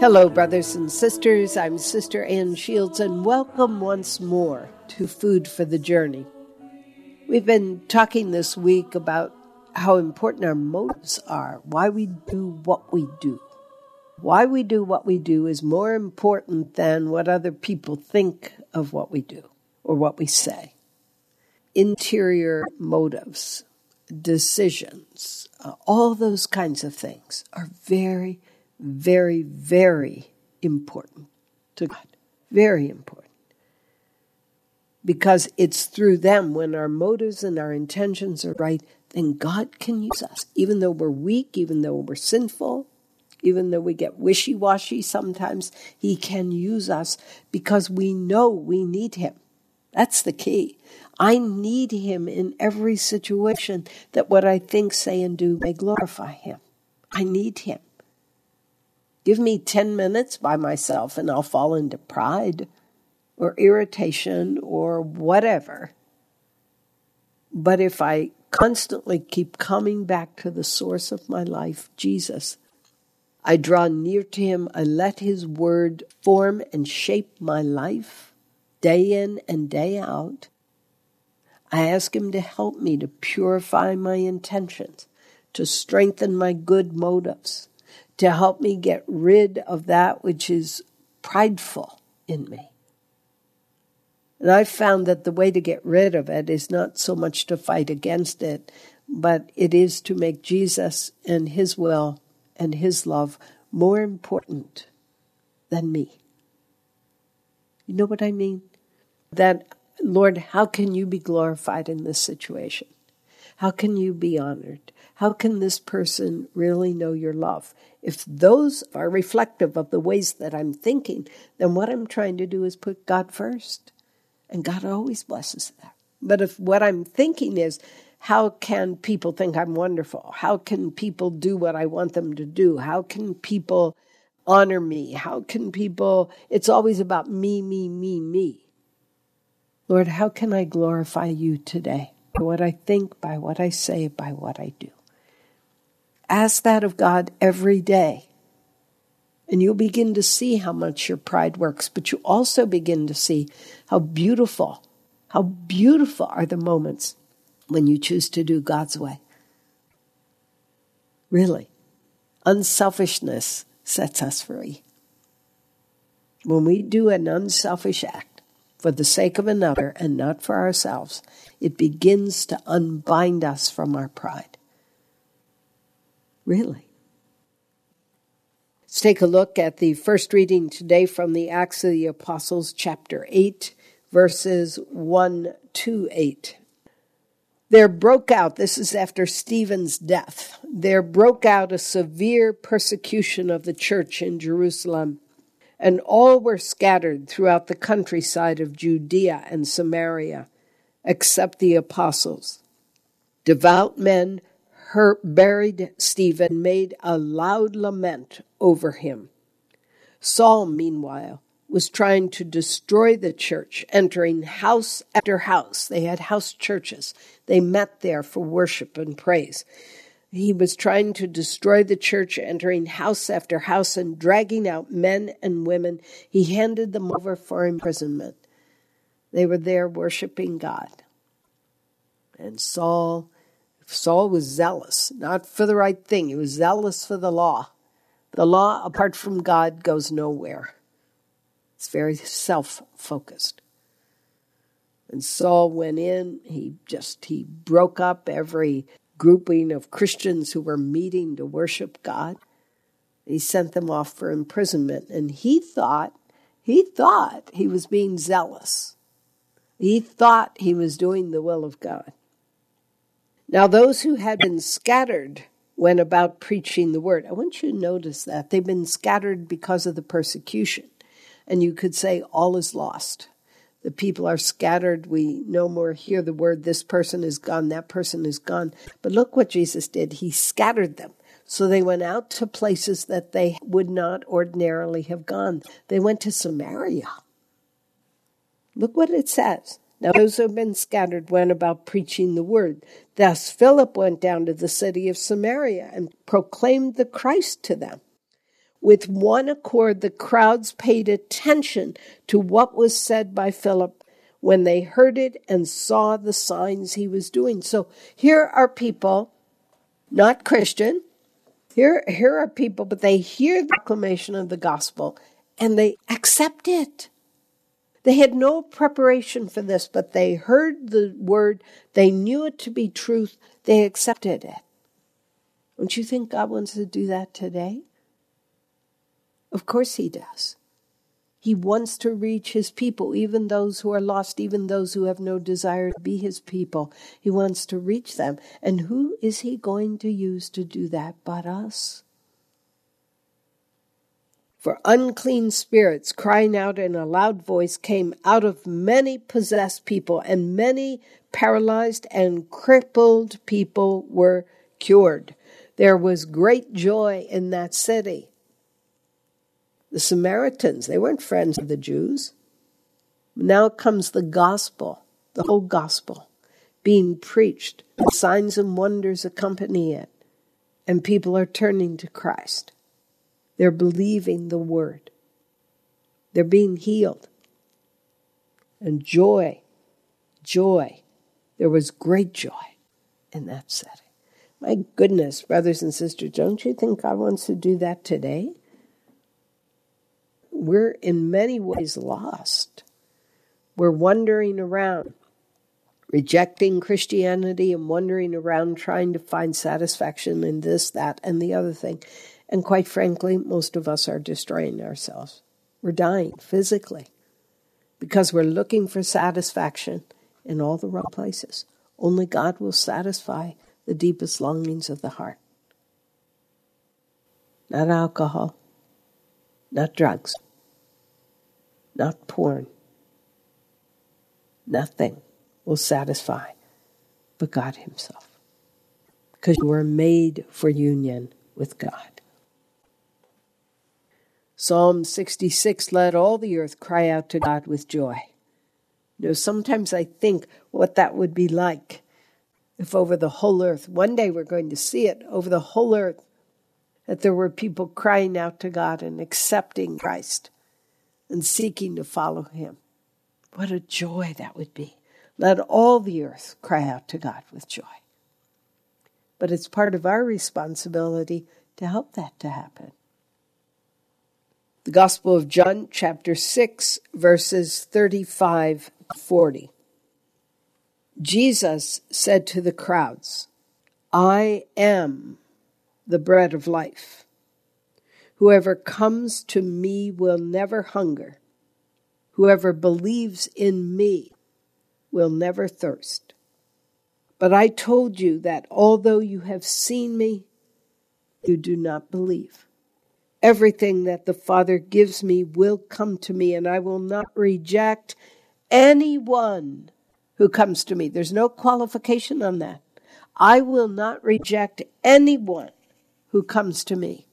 Hello, brothers and sisters. I'm Sister Ann Shields, and welcome once more to Food for the Journey. We've been talking this week about how important our motives are, why we do what we do. Why we do what we do is more important than what other people think of what we do or what we say. Interior motives, decisions, all those kinds of things are very, very, very important to God. Very important. Because it's through them, when our motives and our intentions are right, then God can use us. Even though we're weak, even though we're sinful, even though we get wishy-washy sometimes, He can use us because we know we need Him. That's the key. I need Him in every situation, that what I think, say, and do may glorify Him. I need Him. Give me 10 minutes by myself and I'll fall into pride or irritation or whatever. But if I constantly keep coming back to the source of my life, Jesus, I draw near to Him, I let His word form and shape my life day in and day out. I ask Him to help me to purify my intentions, to strengthen my good motives, to help me get rid of that which is prideful in me. And I've found that the way to get rid of it is not so much to fight against it, but it is to make Jesus and His will and His love more important than me. You know what I mean? That, Lord, how can You be glorified in this situation? How can You be honored? How can this person really know Your love? If those are reflective of the ways that I'm thinking, then what I'm trying to do is put God first. And God always blesses that. But if what I'm thinking is, how can people think I'm wonderful? How can people do what I want them to do? How can people honor me? How can people... It's always about me, me, me, me. Lord, how can I glorify You today? By what I think, by what I say, by what I do. Ask that of God every day. And you'll begin to see how much your pride works. But you also begin to see how beautiful are the moments when you choose to do God's way. Really. Unselfishness sets us free. When we do an unselfish act for the sake of another and not for ourselves, it begins to unbind us from our pride. Really. Let's take a look at the first reading today from the Acts of the Apostles, chapter 8, verses 1 to 8. There broke out, this is after Stephen's death, there broke out a severe persecution of the church in Jerusalem, and all were scattered throughout the countryside of Judea and Samaria, except the apostles. Devout men buried Stephen, made a loud lament over him. Saul, meanwhile, was trying to destroy the church, entering house after house. They had house churches. They met there for worship and praise. He was trying to destroy the church, entering house after house and dragging out men and women. He handed them over for imprisonment. They were there worshiping God. And Saul was zealous, not for the right thing. He was zealous for the law. The law, apart from God, goes nowhere. It's very self-focused. And Saul went in, he broke up every grouping of Christians who were meeting to worship God. He sent them off for imprisonment. And he thought he was being zealous. He thought he was doing the will of God. Now, those who had been scattered went about preaching the word. I want you to notice that. They've been scattered because of the persecution. And you could say all is lost. The people are scattered. We no more hear the word, this person is gone, that person is gone. But look what Jesus did. He scattered them. So they went out to places that they would not ordinarily have gone. They went to Samaria. Look what it says. Now those who have been scattered went about preaching the word. Thus Philip went down to the city of Samaria and proclaimed the Christ to them. With one accord, the crowds paid attention to what was said by Philip when they heard it and saw the signs he was doing. So here are people, not Christian. Here are people, but they hear the proclamation of the gospel and they accept it. They had no preparation for this, but they heard the word. They knew it to be truth. They accepted it. Don't you think God wants to do that today? Of course he does. He wants to reach his people, even those who are lost, even those who have no desire to be his people. He wants to reach them. And who is he going to use to do that but us? For unclean spirits, crying out in a loud voice, came out of many possessed people, and many paralyzed and crippled people were cured. There was great joy in that city. The Samaritans, they weren't friends of the Jews. Now comes the gospel, the whole gospel, being preached, and signs and wonders accompany it, and people are turning to Christ. They're believing the word. They're being healed. And joy. There was great joy in that setting. My goodness, brothers and sisters, don't you think God wants to do that today? We're in many ways lost. We're wandering around, rejecting Christianity and wandering around trying to find satisfaction in this, that, and the other thing. And quite frankly, most of us are destroying ourselves. We're dying physically because we're looking for satisfaction in all the wrong places. Only God will satisfy the deepest longings of the heart. Not alcohol, not drugs, not porn. Nothing will satisfy but God himself. Because you were made for union with God. Psalm 66, let all the earth cry out to God with joy. You know, sometimes I think what that would be like if over the whole earth, one day we're going to see it, over the whole earth, that there were people crying out to God and accepting Christ and seeking to follow him. What a joy that would be. Let all the earth cry out to God with joy. But it's part of our responsibility to help that to happen. The Gospel of John, chapter 6, verses 35 to 40. Jesus said to the crowds, I am the bread of life. Whoever comes to me will never hunger. Whoever believes in me will never thirst. But I told you that although you have seen me, you do not believe. Everything that the Father gives me will come to me, and I will not reject anyone who comes to me. There's no qualification on that. I will not reject anyone who comes to me.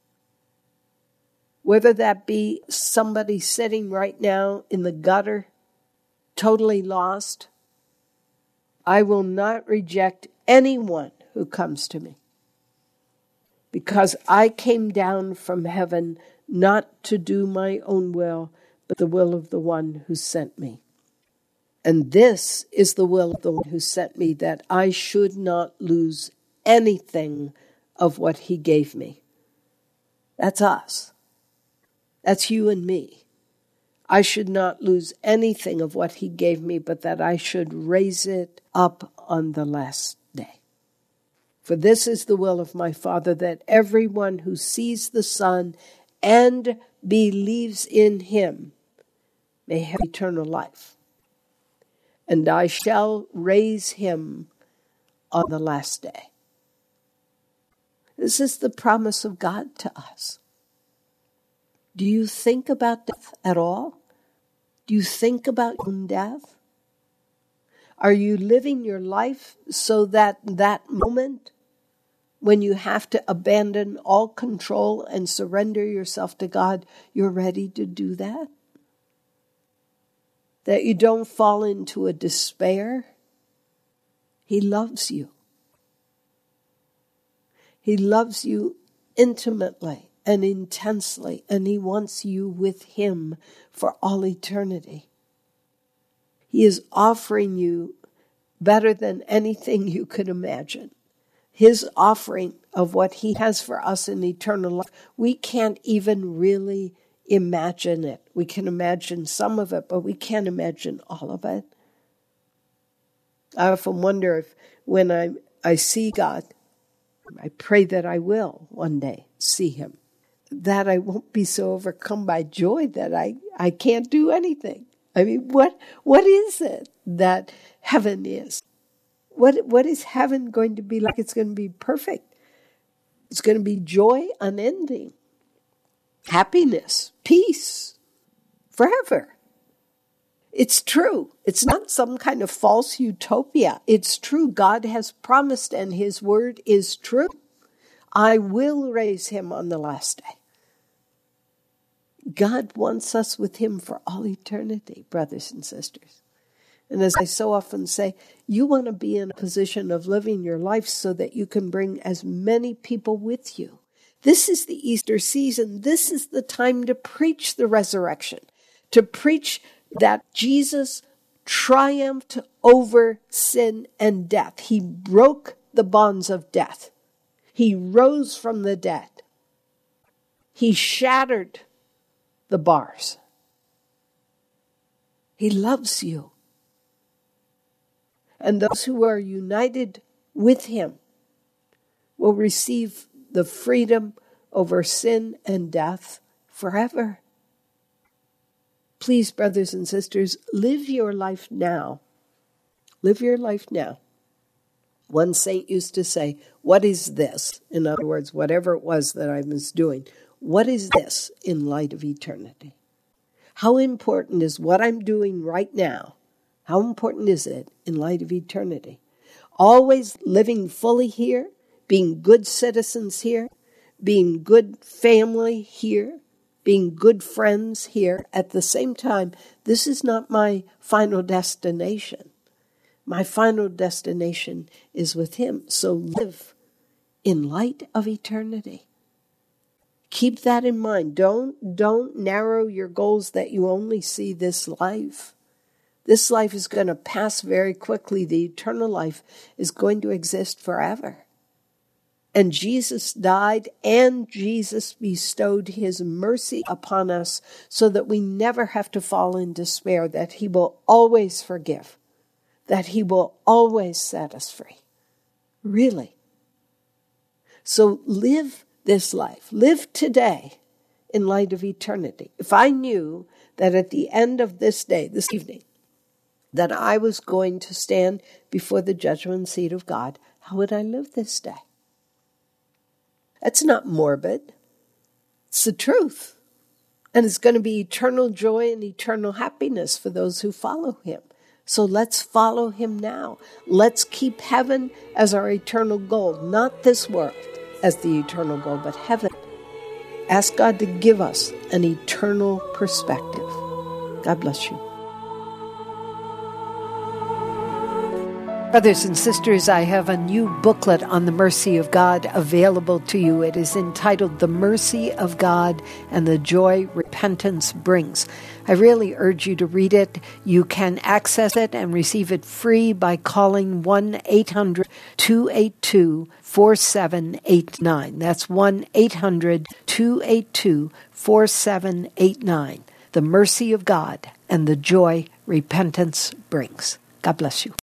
Whether that be somebody sitting right now in the gutter, totally lost, I will not reject anyone who comes to me. Because I came down from heaven not to do my own will, but the will of the one who sent me. And this is the will of the one who sent me, that I should not lose anything of what he gave me. That's us. That's you and me. I should not lose anything of what he gave me, but that I should raise it up on the last day. For this is the will of my Father, that everyone who sees the Son and believes in him may have eternal life. And I shall raise him on the last day. This is the promise of God to us. Do you think about death at all? Do you think about your own death? Are you living your life so that that moment when you have to abandon all control and surrender yourself to God, you're ready to do that? That you don't fall into a despair? He loves you. He loves you intimately. and intensely, and he wants you with him for all eternity. He is offering you better than anything you could imagine. His offering of what he has for us in eternal life, we can't even really imagine it. We can imagine some of it, but we can't imagine all of it. I often wonder if when I see God, I pray that I will one day see him, that I won't be so overcome by joy that I can't do anything. I mean, what is it that heaven is? What is heaven going to be like? It's going to be perfect. It's going to be joy unending, happiness, peace, forever. It's true. It's not some kind of false utopia. It's true. God has promised, and his word is true. I will raise him on the last day. God wants us with him for all eternity, brothers and sisters. And as I so often say, you want to be in a position of living your life so that you can bring as many people with you. This is the Easter season. This is the time to preach the resurrection, to preach that Jesus triumphed over sin and death. He broke the bonds of death. He rose from the dead. He shattered the bars. He loves you. And those who are united with him will receive the freedom over sin and death forever. Please, brothers and sisters, live your life now. Live your life now. One saint used to say, what is this? In other words, whatever it was that I was doing, what is this in light of eternity? How important is what I'm doing right now? How important is it in light of eternity? Always living fully here, being good citizens here, being good family here, being good friends here. At the same time, this is not my final destination. My final destination is with him. So live in light of eternity. Keep that in mind. Don't narrow your goals that you only see this life. This life is going to pass very quickly. The eternal life is going to exist forever. And Jesus died, and Jesus bestowed his mercy upon us so that we never have to fall in despair, that he will always forgive, that he will always set us free. Really. So live this life. Live today in light of eternity. If I knew that at the end of this day, this evening, that I was going to stand before the judgment seat of God, how would I live this day? That's not morbid. It's the truth. And it's going to be eternal joy and eternal happiness for those who follow him. So let's follow him now. Let's keep heaven as our eternal goal, not this world as the eternal goal, but heaven. Ask God to give us an eternal perspective. God bless you. Brothers and sisters, I have a new booklet on the mercy of God available to you. It is entitled The Mercy of God and the Joy Repentance Brings. I really urge you to read it. You can access it and receive it free by calling 1-800-282-4789. That's 1-800-282-4789. The Mercy of God and the Joy Repentance Brings. God bless you.